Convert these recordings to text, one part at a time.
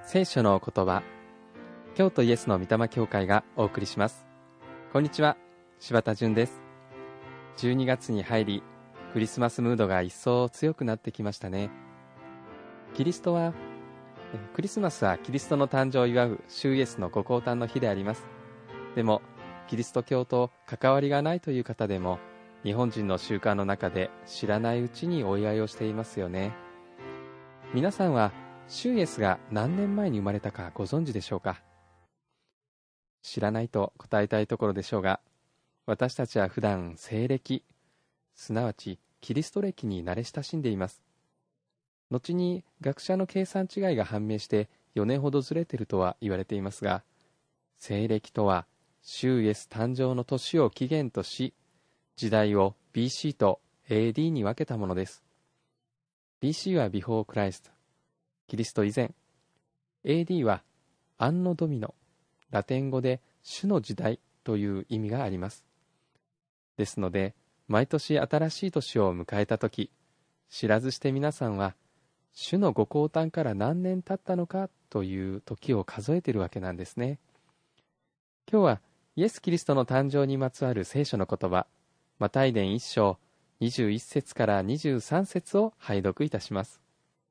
聖書の言葉、京都イエスの御霊教会がお送りします。こんにちは、柴田純です。12月に入り、クリスマスムードが一層強くなってきましたね。クリスマスはキリストの誕生を祝う主イエスのご降誕の日であります。でもキリスト教と関わりがないという方でも、日本人の習慣の中で知らないうちにお祝いをしていますよね。皆さんは主イエスが何年前に生まれたかご存知でしょうか。知らないと答えたいところでしょうが、私たちは普段西暦、すなわちキリスト暦に慣れ親しんでいます。後に学者の計算違いが判明して4年ほどずれているとは言われていますが、西暦とは主イエス誕生の年を起源とし、時代を BC と AD に分けたものです。BC はビフォークライスト、キリスト以前。AD はアンノドミノ、ラテン語で主の時代という意味があります。ですので、毎年新しい年を迎えたとき、知らずして皆さんは、主のご降誕から何年経ったのかという時を数えているわけなんですね。今日はイエス・キリストの誕生にまつわる聖書の言葉、マタイ伝1章21節から23節を拝読いたします。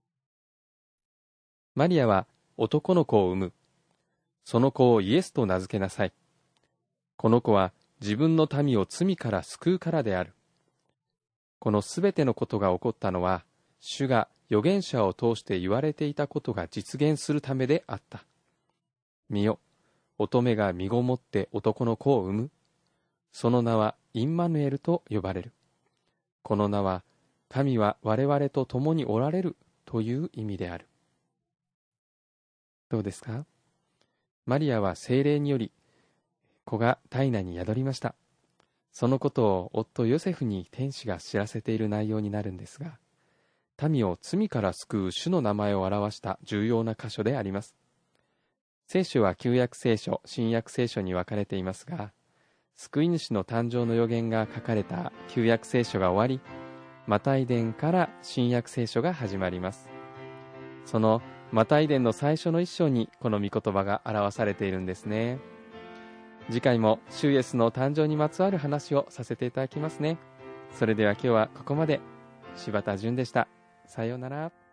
マリアは男の子を産む。その子をイエスと名付けなさい。この子は自分の民を罪から救うからである。このすべてのことが起こったのは、主が預言者を通して言われていたことが実現するためであった。見よ、乙女が身ごもって男の子を産む。その名はインマヌエルと呼ばれる。この名は、神は我々と共におられるという意味である。どうですか？マリアは聖霊により、子が胎内に宿りました。そのことを夫ヨセフに天使が知らせている内容になるんですが、民を罪から救う主の名前を表した重要な箇所であります。聖書は旧約聖書、新約聖書に分かれていますが、救い主の誕生の予言が書かれた旧約聖書が終わり、マタイ伝から新約聖書が始まります。そのマタイ伝の最初の一章にこの御言葉が表されているんですね。次回も主イエスの誕生にまつわる話をさせていただきますね。それでは今日はここまで。柴田純でした。さようなら。